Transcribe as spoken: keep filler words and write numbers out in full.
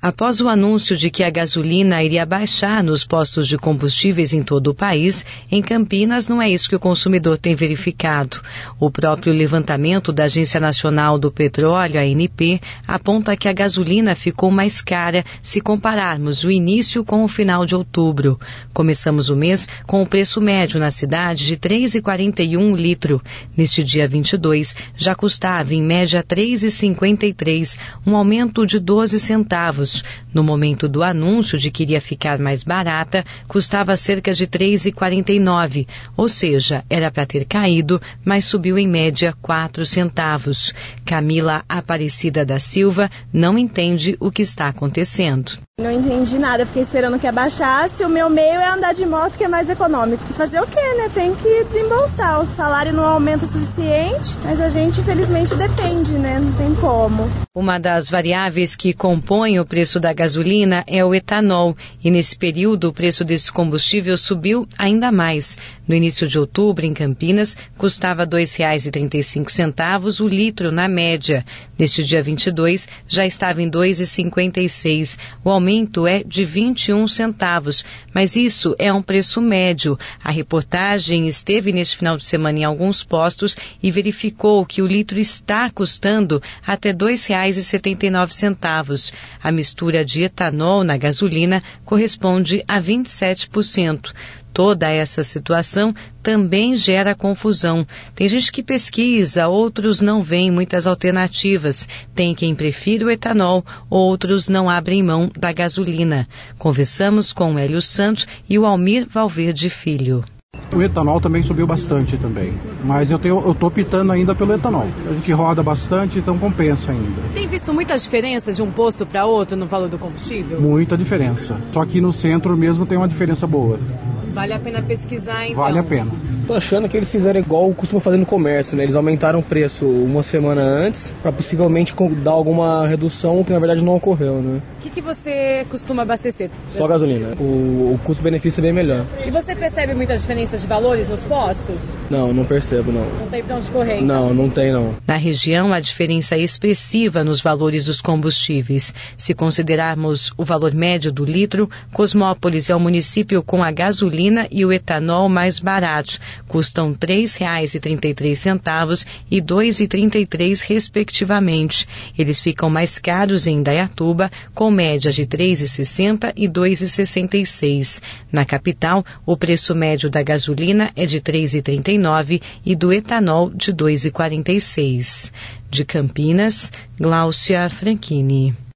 Após o anúncio de que a gasolina iria baixar nos postos de combustíveis em todo o país, em Campinas não é isso que o consumidor tem verificado. O próprio levantamento da Agência Nacional do Petróleo, a A N P, aponta que a gasolina ficou mais cara se compararmos o início com o final de outubro. Começamos o mês com o preço médio na cidade de três reais e quarenta e um o litro. Neste dia vinte e dois, já custava em média três reais e cinquenta e três, um aumento de doze centavos. No momento do anúncio de que iria ficar mais barata, custava cerca de três reais e quarenta e nove, ou seja, era para ter caído, mas subiu em média quatro centavos. Camila Aparecida da Silva não entende o que está acontecendo. Não entendi nada, eu fiquei esperando que abaixasse. O meu meio é andar de moto, que é mais econômico. Fazer o quê, né? Tem que desembolsar. O salário não aumenta o suficiente, mas a gente, infelizmente, depende, né? Não tem como. Uma das variáveis que compõem o preço da gasolina é o etanol, e nesse período o preço desse combustível subiu ainda mais. No início de outubro, em Campinas, custava dois reais e trinta e cinco centavos o litro na média. Neste dia vinte e dois, já estava em dois reais e cinquenta e seis. O aumento é de vinte e um centavos, mas isso é um preço médio. A reportagem esteve neste final de semana em alguns postos e verificou que o litro está custando até dois reais e setenta e nove centavos. A mistura de etanol na gasolina corresponde a vinte e sete por cento. Toda essa situação também gera confusão. Tem gente que pesquisa, outros não veem muitas alternativas. Tem quem prefira o etanol, outros não abrem mão da gasolina. Conversamos com o Hélio Santos e o Almir Valverde Filho. O etanol também subiu bastante também, mas eu tenho, eu tô optando ainda pelo etanol. A gente roda bastante, então compensa ainda. Tem visto muita diferença de um posto para outro no valor do combustível? Muita diferença. Só aqui no centro mesmo tem uma diferença boa. Vale a pena pesquisar, então? Vale a pena. Tô achando que eles fizeram igual costumam fazer no comércio, né? Eles aumentaram o preço uma semana antes para possivelmente dar alguma redução que na verdade não ocorreu, né? O que, que você costuma abastecer? Só gasolina. O, o custo-benefício é bem melhor. E você percebe muita diferença de valores nos postos? Não, não percebo, não. Não tem pra onde correr, então? Não, não tem, não. Na região, a diferença é expressiva nos valores dos combustíveis. Se considerarmos o valor médio do litro, Cosmópolis é o município com a gasolina e o etanol mais barato. Custam três reais e trinta e três centavos e dois reais e trinta e três, respectivamente. Eles ficam mais caros em Indaiatuba, com média de três reais e sessenta e dois reais e sessenta e seis. Na capital, o preço médio da gasolina é de três reais e trinta e nove e do etanol de dois reais e quarenta e seis. De Campinas, Gláucia Franchini.